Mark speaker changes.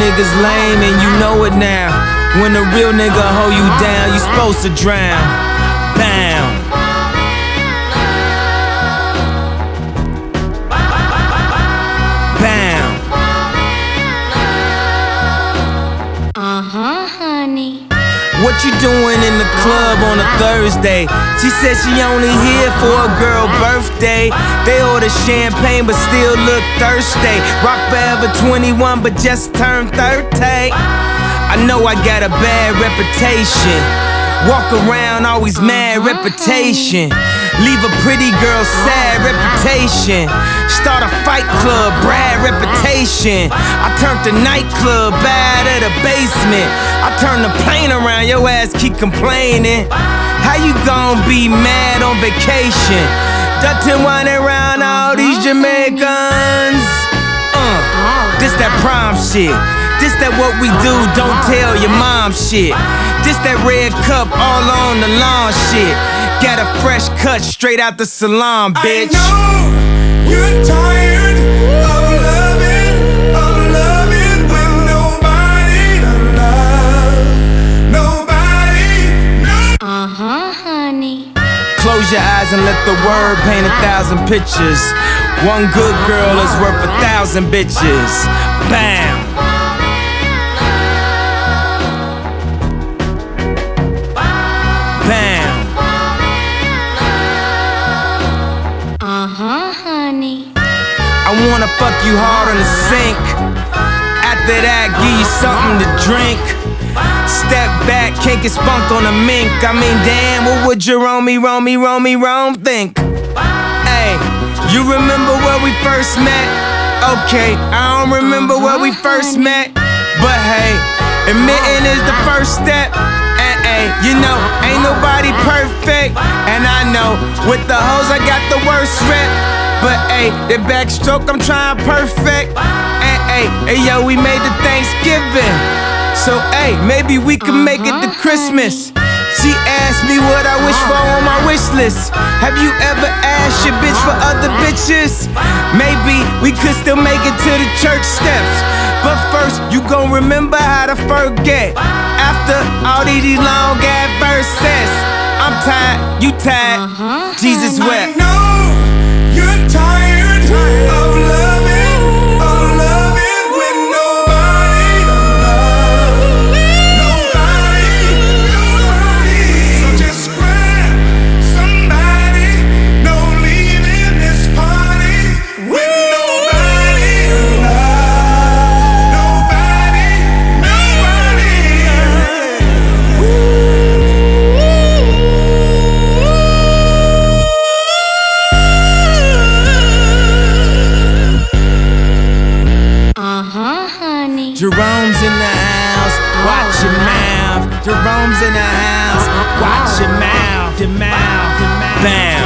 Speaker 1: niggas lame and you know it now. When a real nigga hold you down, you supposed to drown. Bound. Bound.
Speaker 2: Honey.
Speaker 1: What you doing in the club on a Thursday? She said she only here for a girl birthday. They order champagne but still look thirsty. Rock forever 21 but just turned 30. I know I got a bad reputation. Walk around always mad reputation. Leave a pretty girl sad reputation. Start a fight club, Brad reputation. I turned the nightclub bad at the basement. I turned the plane around, your ass keep complaining. How you gon' be mad on vacation? Dutton whining around all these Jamaicans. This that prom shit. This that what we do, don't tell your mom shit. This that red cup all on the lawn shit. Got a fresh cut straight out the salon, bitch.
Speaker 3: I know you're tired of loving with nobody to love. Nobody,
Speaker 2: Honey.
Speaker 1: Close your eyes and let the word paint 1,000 pictures. One good girl is worth 1,000 bitches. Bam. Bam.
Speaker 2: Honey.
Speaker 1: I wanna fuck you hard on the sink. After that, give you something to drink. Step back, can't get spunk on a mink. I mean, damn, what would Jerome think? Hey, you remember where we first met? Okay, I don't remember where we first met. But hey, admitting is the first step. And hey, you know, ain't nobody perfect. And I know, with the hoes, I got the worst rep. But hey, the backstroke I'm trying perfect. And hey, yo, we made the Thanksgiving. So hey, maybe we can make it to Christmas. She asked me what I wish for on my wish list. Have you ever asked your bitch for other bitches? Maybe we could still make it to the church steps. But first, you gon' remember how to forget. After all these long ass verses, I'm tired, you tired, Jesus wept.
Speaker 3: I know you're tired of loving with nobody to love. Nobody. So just grab somebody. No leaving this party with nobody to love. Nobody.
Speaker 2: Honey.
Speaker 1: Jerome's in the house, watch your mouth. Jerome's in the house, watch your mouth. Bam.